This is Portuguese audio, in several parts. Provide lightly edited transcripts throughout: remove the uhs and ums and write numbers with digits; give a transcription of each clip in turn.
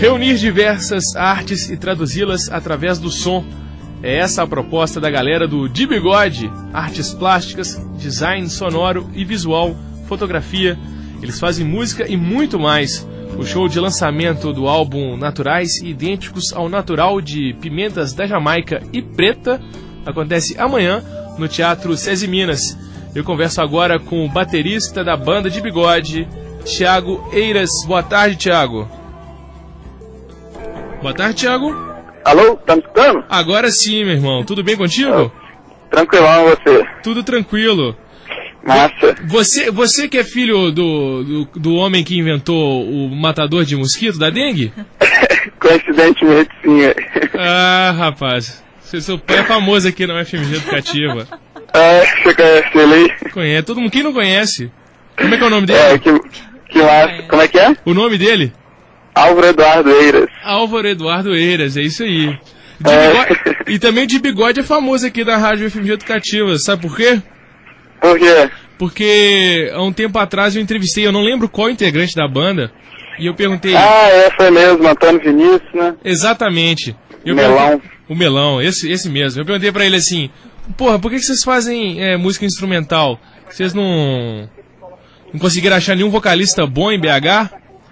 Reunir diversas artes e traduzi-las através do som. É essa a proposta da galera do De Bigode. Artes plásticas, design sonoro e visual, fotografia. Eles fazem música e muito mais. O show de lançamento do álbum Naturais Idênticos ao Natural de Pimentas da Jamaica e Preta acontece amanhã no Teatro SESI Minas. Eu converso agora com o baterista da banda De Bigode, Thiago Eiras. Boa tarde, Thiago. Boa tarde, Thiago. Alô, tá me escutando? Agora sim, meu irmão. Tudo bem contigo? Tranquilão, você? Tudo tranquilo. Massa. Você que é filho do homem que inventou o matador de mosquito da dengue? Coincidentemente, sim. Ah, rapaz. Seu pai é famoso aqui na UFMG Educativa. Você conhece ele aí? Conhece. Todo mundo. Quem não conhece? Como é que é o nome dele? Que massa. Como é que é? O nome dele? Álvaro Eduardo Eiras. Álvaro Eduardo Eiras, é isso aí. E também o De Bigode é famoso aqui da Rádio UFMG Educativa. Sabe por quê? Por quê? Porque há um tempo atrás eu entrevistei, eu não lembro qual integrante da banda, e eu perguntei... Foi mesmo, Antônio Vinícius, né? Exatamente. Melão. O Melão, esse mesmo. Eu perguntei pra ele assim, porra, por que vocês fazem música instrumental? Vocês não conseguiram achar nenhum vocalista bom em BH?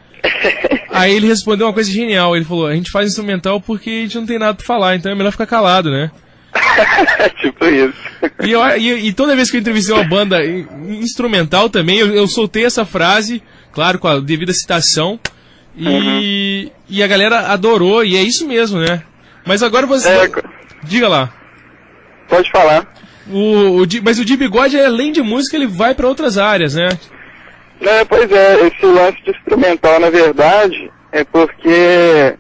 Aí ele respondeu uma coisa genial, ele falou, a gente faz instrumental porque a gente não tem nada pra falar, então é melhor ficar calado, né? Tipo isso. E toda vez que eu entrevistei uma banda instrumental também, eu soltei essa frase, claro, com a devida citação, e a galera adorou, e é isso mesmo, né? Mas agora você... Diga lá. Pode falar. Mas o De Bigode, além de música, ele vai pra outras áreas, né? Pois é, esse lance de instrumental, na verdade, é porque...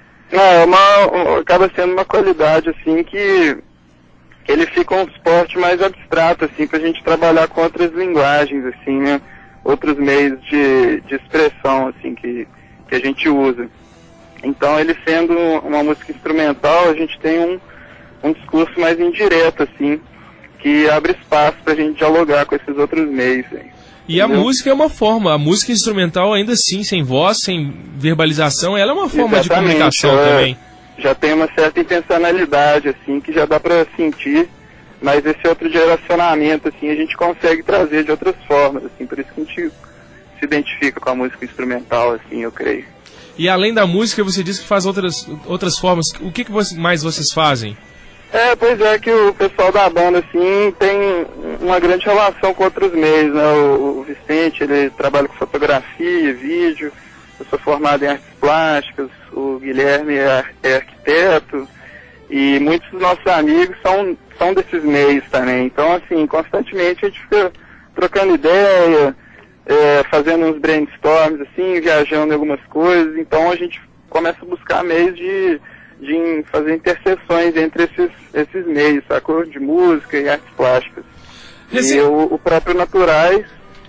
acaba sendo uma qualidade, assim, que ele fica um esporte mais abstrato, assim, pra gente trabalhar com outras linguagens, assim, né? Outros meios de expressão, assim, que a gente usa. Então, ele sendo uma música instrumental, a gente tem um discurso mais indireto, assim, que abre espaço pra gente dialogar com esses outros meios, assim. E a música é uma forma, a música instrumental ainda assim, sem voz, sem verbalização, ela é uma forma de comunicação também. Já tem uma certa intencionalidade, assim, que já dá pra sentir, mas esse outro direcionamento, assim, a gente consegue trazer de outras formas, assim, por isso que a gente se identifica com a música instrumental, assim, eu creio. E além da música, você disse que faz outras formas, o que mais vocês fazem? Pois é que o pessoal da banda, assim, tem uma grande relação com outros meios, né? O Vicente, ele trabalha com fotografia, vídeo, eu sou formado em artes plásticas, o Guilherme é arquiteto, e muitos dos nossos amigos são desses meios também. Então, assim, constantemente a gente fica trocando ideia, fazendo uns brainstorms, assim, viajando em algumas coisas, então a gente começa a buscar meios de fazer interseções entre esses meios, sacou? De música e artes plásticas. E o próprio Naturais,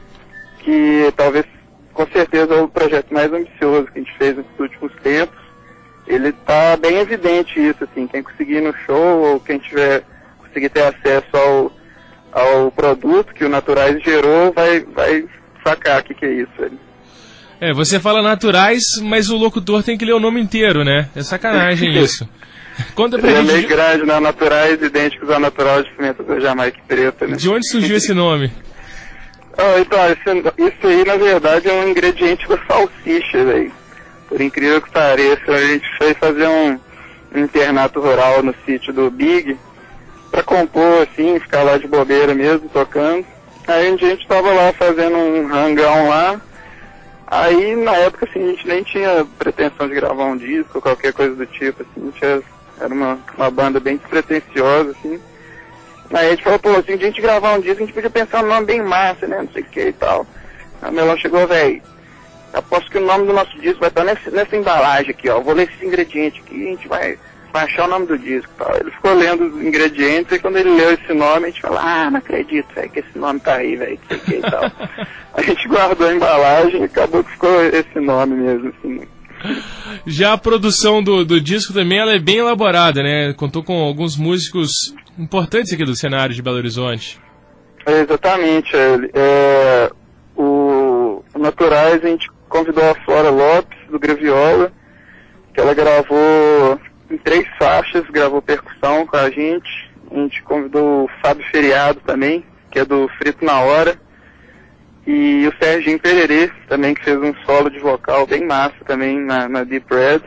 que talvez, com certeza, é o projeto mais ambicioso que a gente fez nesses últimos tempos, ele tá bem evidente isso, assim, quem conseguir ir no show ou quem conseguir ter acesso ao produto que o Naturais gerou, vai sacar o que é isso, velho. Você fala Naturais, mas o locutor tem que ler o nome inteiro, né? É sacanagem isso. Conta pra gente. É meio grande, né? Naturais idênticos ao natural de Pimentas da Jamaica e Preta, né? De onde surgiu esse nome? Então, isso aí, na verdade, é um ingrediente da salsicha, velho. Por incrível que pareça, a gente foi fazer um internato rural no sítio do Big, pra compor, assim, ficar lá de bobeira mesmo, tocando. Aí a gente tava lá fazendo um hangão lá. Aí, na época, assim, a gente nem tinha pretensão de gravar um disco ou qualquer coisa do tipo, assim, era uma banda bem despretensiosa, assim. Aí a gente falou, assim, de a gente gravar um disco, a gente podia pensar num nome bem massa, né, não sei o que e tal. Aí o Melão chegou, velho, aposto que o nome do nosso disco vai estar nessa embalagem aqui, ó, vou ler esses ingredientes aqui e a gente vai achar o nome do disco e tal. Ele ficou lendo os ingredientes e quando ele leu esse nome, a gente falou, não acredito, velho, que esse nome tá aí, velho, não sei o que e tal. A gente guardou a embalagem e acabou que ficou esse nome mesmo, assim. Já a produção do disco também, ela é bem elaborada, né? Contou com alguns músicos importantes aqui do cenário de Belo Horizonte. Exatamente. O Naturais, a gente convidou a Flora Lopes, do Graviola, que ela gravou em 3 faixas, gravou percussão com a gente convidou o Fábio Feriado também, que é do Frito na Hora, e o Serginho Pererê também, que fez um solo de vocal bem massa também na Deep Red.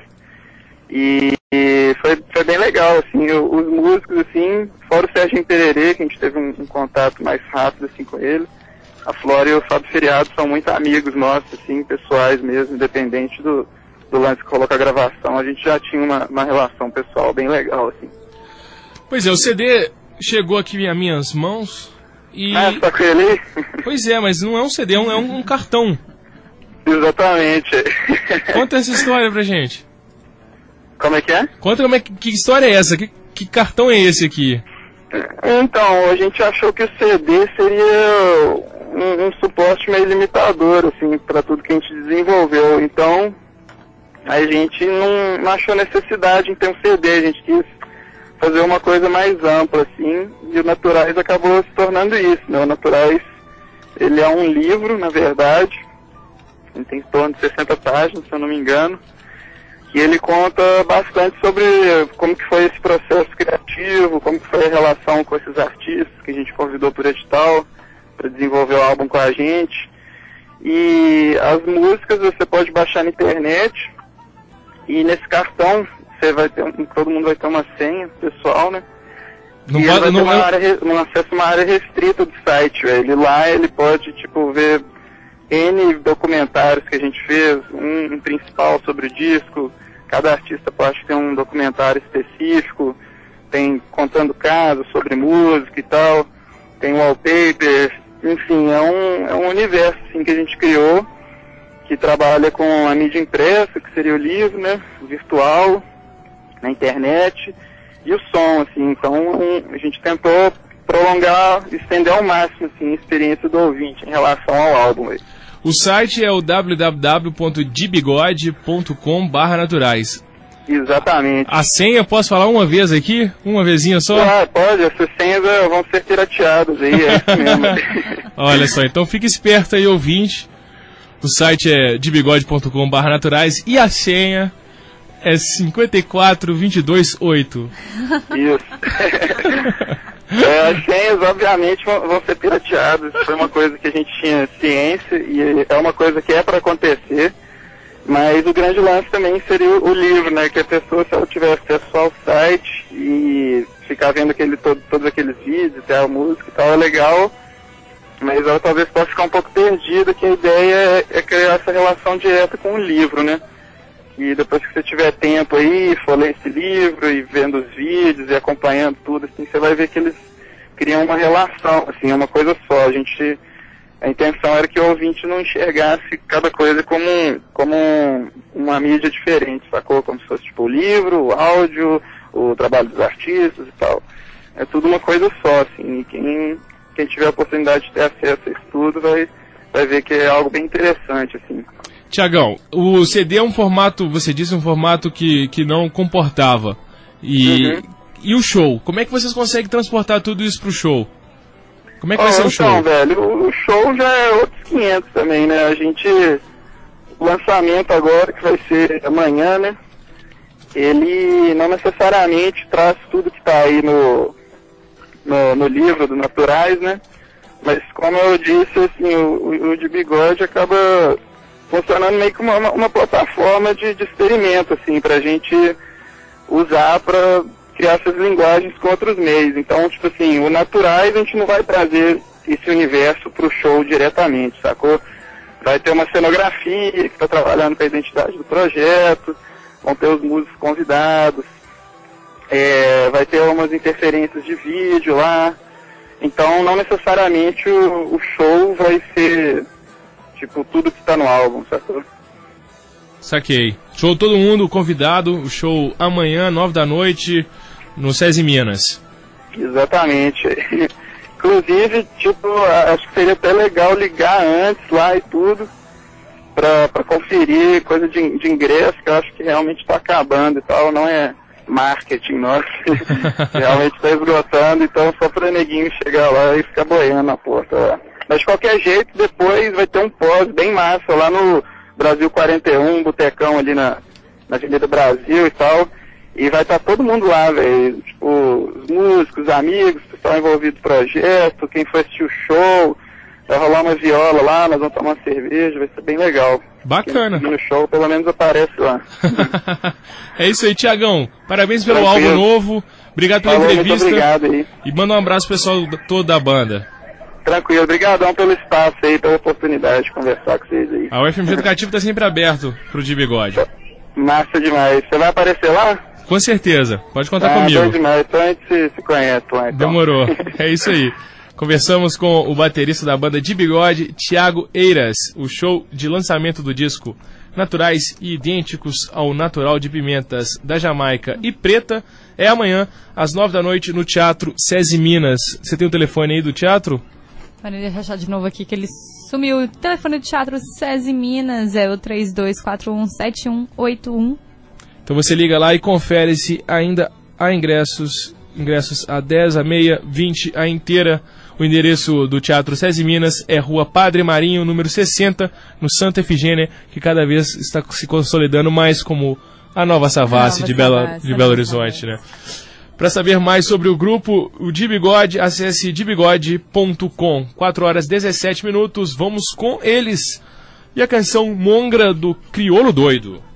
E foi bem legal, assim, os músicos, assim, fora o Serginho Pererê, que a gente teve um contato mais rápido, assim, com ele, a Flora e o Fábio Feriado são muito amigos nossos, assim, pessoais mesmo, independente do lance que coloca a gravação, a gente já tinha uma relação pessoal bem legal, assim. Pois é, o CD chegou aqui às minhas mãos e... Ah, tá com ele aí? Pois é, mas não é um CD, é um cartão. Exatamente. Conta essa história pra gente. Como é que é? Conta que história é essa, que cartão é esse aqui? Então, a gente achou que o CD seria um suporte meio limitador, assim, para tudo que a gente desenvolveu. Então, a gente não achou necessidade em ter um CD, a gente quis fazer uma coisa mais ampla, assim, e o Naturais acabou se tornando isso, né? O Naturais, ele é um livro, na verdade, ele tem em torno de 60 páginas, se eu não me engano, e ele conta bastante sobre como que foi esse processo criativo, como que foi a relação com esses artistas que a gente convidou por edital para desenvolver o álbum com a gente. E as músicas você pode baixar na internet, e nesse cartão você vai ter todo mundo vai ter uma senha pessoal, né? Não e pode, ele vai ter um acesso a uma área restrita do site, velho. Ele pode, tipo, ver N documentários que a gente fez, um principal sobre o disco, cada artista pode ter um documentário específico, tem contando casos sobre música e tal, tem wallpaper, enfim, é um universo assim, que a gente criou, que trabalha com a mídia impressa, que seria o livro, né, o virtual, na internet, e o som, assim, então a gente tentou prolongar, estender ao máximo, assim, a experiência do ouvinte em relação ao álbum aí. O site é o www.dibigode.com/naturais. Exatamente. A senha, posso falar uma vez aqui? Uma vezinha só? Ah, pode, essas senhas vão ser pirateadas aí, é isso mesmo. Olha só, então fica esperto aí, ouvinte. O site é dibigode.com/naturais e a senha é 54228. Isso. As senhas, obviamente, vão ser pirateadas. Foi uma coisa que a gente tinha ciência e é uma coisa que é para acontecer. Mas o grande lance também seria o livro, né? Que a pessoa, se ela tiver acesso ao site e ficar vendo todos aqueles vídeos, a música e tal, é legal. Mas ela talvez possa ficar um pouco perdida, que a ideia é criar essa relação direta com o livro, né? E depois que você tiver tempo aí, for ler esse livro e vendo os vídeos e acompanhando tudo, assim, você vai ver que eles criam uma relação, assim, é uma coisa só. A intenção era que o ouvinte não enxergasse cada coisa como uma mídia diferente, sacou? Como se fosse tipo o livro, o áudio, o trabalho dos artistas e tal. É tudo uma coisa só, assim, e quem tiver a oportunidade de ter acesso a isso tudo vai ver que é algo bem interessante, assim. Tiagão, o CD é um formato, você disse, um formato que não comportava. E o show? Como é que vocês conseguem transportar tudo isso pro show? Como é que vai ser o show? Então, velho, o show já é outros 500 também, né? O lançamento agora, que vai ser amanhã, né? Ele não necessariamente traz tudo que tá aí no livro do Naturais, né? Mas como eu disse, assim, o de Bigode acaba funcionando meio que uma plataforma de experimento, assim, pra gente usar pra criar essas linguagens com outros meios. Então, tipo assim, o Naturais a gente não vai trazer esse universo pro show diretamente, sacou? Vai ter uma cenografia que está trabalhando com a identidade do projeto, vão ter os músicos convidados, vai ter umas interferências de vídeo lá. Então, não necessariamente o show vai ser, tipo, tudo que está no álbum, sacou? Saquei. Show todo mundo convidado, o show amanhã, 9 da noite, no SESI Minas. Exatamente. Inclusive, tipo, acho que seria até legal ligar antes lá e tudo, pra conferir coisa de ingresso, que eu acho que realmente está acabando e tal, não é marketing nosso, realmente está esgotando, então só para neguinho chegar lá e ficar boiando na porta lá. Mas de qualquer jeito, depois vai ter um pós bem massa lá no Brasil 41, botecão ali na na Avenida Brasil e tal. E vai estar todo mundo lá, velho. Tipo, os músicos, os amigos, o pessoal envolvido no projeto, quem foi assistir o show. Vai rolar uma viola lá, nós vamos tomar uma cerveja, vai ser bem legal. Bacana. Quem no show, pelo menos aparece lá. É isso aí, Tiagão. Parabéns pelo Tranquilo. álbum novo. Obrigado pela Falou, entrevista. muito obrigado aí. E manda um abraço pro pessoal todo da banda. Tranquilo, obrigadão pelo espaço aí, pela oportunidade de conversar com vocês aí. A UFMG Educativo está sempre aberto pro De Bigode. Massa demais. Você vai aparecer lá? Com certeza. Pode contar Bom comigo. demais. Então a gente se conhece lá, então. Demorou. É isso aí. Conversamos com o baterista da banda De Bigode, Thiago Eiras. O show de lançamento do disco Naturais e Idênticos ao Natural de Pimentas da Jamaica e Preta é amanhã, às 9 da noite, no Teatro SESI Minas. Você tem o telefone aí do teatro? Para ele achar de novo aqui que ele sumiu. O telefone do Teatro SESI Minas é o 32417181. Então você liga lá e confere se ainda há ingressos a 10, a meia, 20, a inteira. O endereço do Teatro SESI Minas é Rua Padre Marinho, número 60, no Santa Efigênia, que cada vez está se consolidando mais como a nova Savassi de Belo Horizonte, né? Para saber mais sobre o grupo, o De Bigode, acesse debigode.com. 4 horas 17 minutos, vamos com eles. E a canção Mongra do Crioulo Doido.